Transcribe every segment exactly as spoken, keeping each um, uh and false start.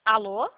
Alô?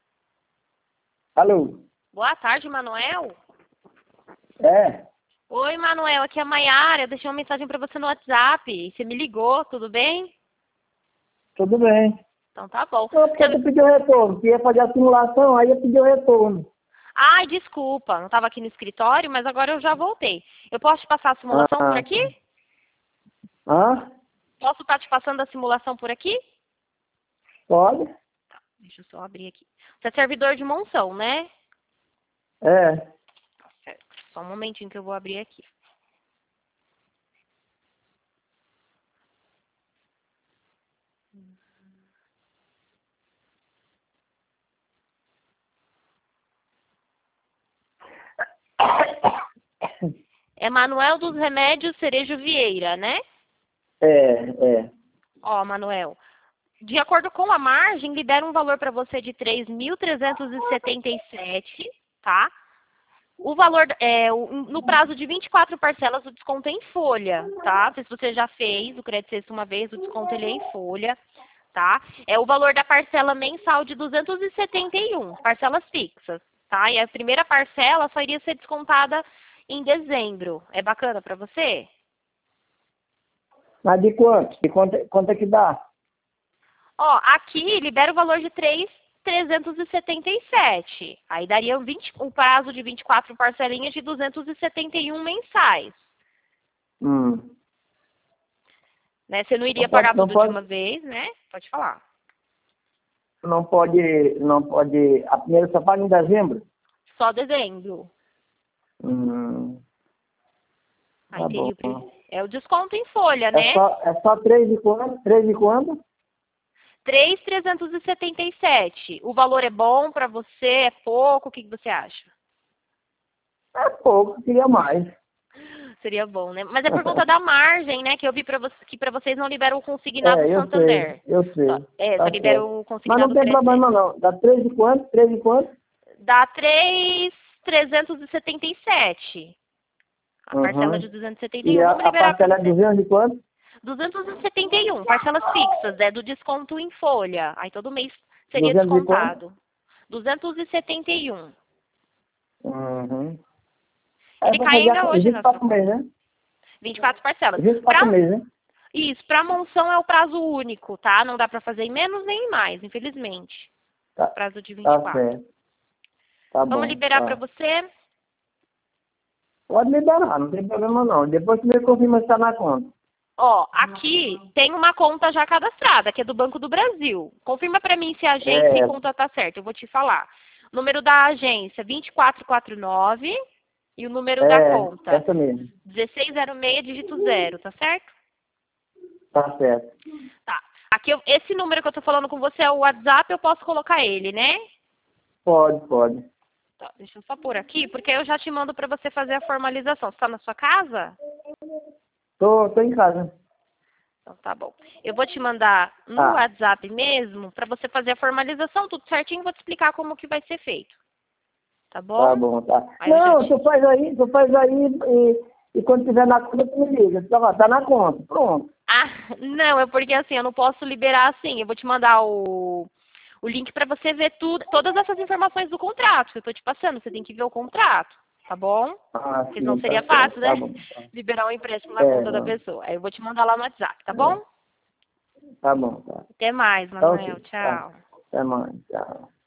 Alô? Boa tarde, Manuel. É? Oi, Manuel, aqui é a Maiara. Eu deixei uma mensagem para você no WhatsApp. Você me ligou, tudo bem? Tudo bem. Então tá bom. Não, porque Você- tu pediu retorno. Que ia fazer a simulação, aí eu pedi o retorno. Ai, desculpa, não estava aqui no escritório, mas agora eu já voltei. Eu posso te passar a simulação por Ah, aqui? hã? Posso estar te passando a simulação por aqui? Pode? Deixa eu só abrir aqui. Você é servidor de Monção, né? É. Certo. Só um momentinho que eu vou abrir aqui. É Manuel dos Remédios Cerejo Vieira, né? É, é. Ó, Manuel, de acordo com a margem, libera um valor para você de três mil trezentos e setenta e sete, tá? O valor, é, o- no prazo de vinte e quatro parcelas, o desconto é em folha, tá? Não sei se você já fez o crédito sexta uma vez, o desconto ele é em folha, tá? É o valor da parcela mensal de duzentos e setenta e um, parcelas fixas, tá? E a primeira parcela só iria ser descontada em dezembro. É bacana para você? Mas de quanto? De quanto, quanto é que dá? Ó, aqui libera o valor de três mil trezentos e setenta e sete. Aí daria um, vinte, um prazo de vinte e quatro parcelinhas de duzentos e setenta e um mensais. Hum. Né? Você não Não iria pode, pagar não tudo de pode, uma vez, né? Pode falar. não pode, não pode... A primeira só paga em dezembro? Só dezembro. Hum. Aí Tá bom. teria o, pri- é o desconto em folha, É né? só, é só três e quanto? Três e quanto? três mil trezentos e setenta e sete. O valor é bom para você? É pouco? O que que você acha? É pouco, queria mais. Seria bom, né? Mas é por conta da margem, né? Que eu vi pra você, que para vocês não liberam o consignado É, eu sei, Santander. eu Só, sei. é, só Tá libera certo. o Mas não consignado tem Cresce. problema não. Dá três e quanto? Três e quanto? Dá três mil trezentos e setenta e sete. A parcela de Uhum. duzentos e setenta e E um. a, Vamos a liberar para parcela é você. duzentos e quanto? duzentos e setenta e um, parcelas fixas, é do desconto em folha. Aí todo mês seria Duzentos e quanto? descontado. duzentos e setenta e um. Uhum. É Ele pra cai fazer ainda a, hoje vinte e na sua quatro conta. meses, né? vinte e quatro parcelas. vinte e quatro Pra, meses, né? isso, para monção é o prazo único, tá? Não dá para fazer em menos nem em mais, infelizmente. Tá, Prazo de vinte e tá quatro. certo. Tá Vamos bom, liberar para tá. você? Pode liberar, não tem problema não. Depois você me confirma se tá na conta. Ó, aqui tem uma conta já cadastrada, que é do Banco do Brasil. Confirma para mim se a agência e É, conta tá certa, eu vou te falar. O número da agência vinte e quatro quarenta e nove e o número da é, conta essa mesmo. dezesseis zero seis dígito zero, tá certo? Tá certo. Tá. Aqui eu- esse número que eu tô falando com você é o WhatsApp, eu posso colocar ele, né? Pode, pode. Tá, deixa eu só pôr aqui, porque eu já te mando para você fazer a formalização. Você tá na sua casa? Tô, tô em casa. Então tá bom. Eu vou te mandar no Tá, WhatsApp mesmo para você fazer a formalização, tudo certinho, vou te explicar como que vai ser feito. Tá tá bom? bom, tá. Aí eu já Não, te. tu faz aí, tu faz aí e, e quando tiver na conta, tu me liga. Tá, lá, tá na conta, pronto. Ah, não, é porque assim, eu não posso liberar assim. Eu vou te mandar o, o link para você ver tudo, todas essas informações do contrato que eu tô te passando. Você tem que ver o contrato, tá bom? Ah, Porque senão sim, tá seria certo, fácil, tá né? bom. Tá. Liberar um empréstimo na É, conta da não. pessoa. Aí eu vou te mandar lá no WhatsApp, tá É, bom? tá bom, tá. Até mais, Tá Manuel. ok, tá. Tchau. Até mais, tchau.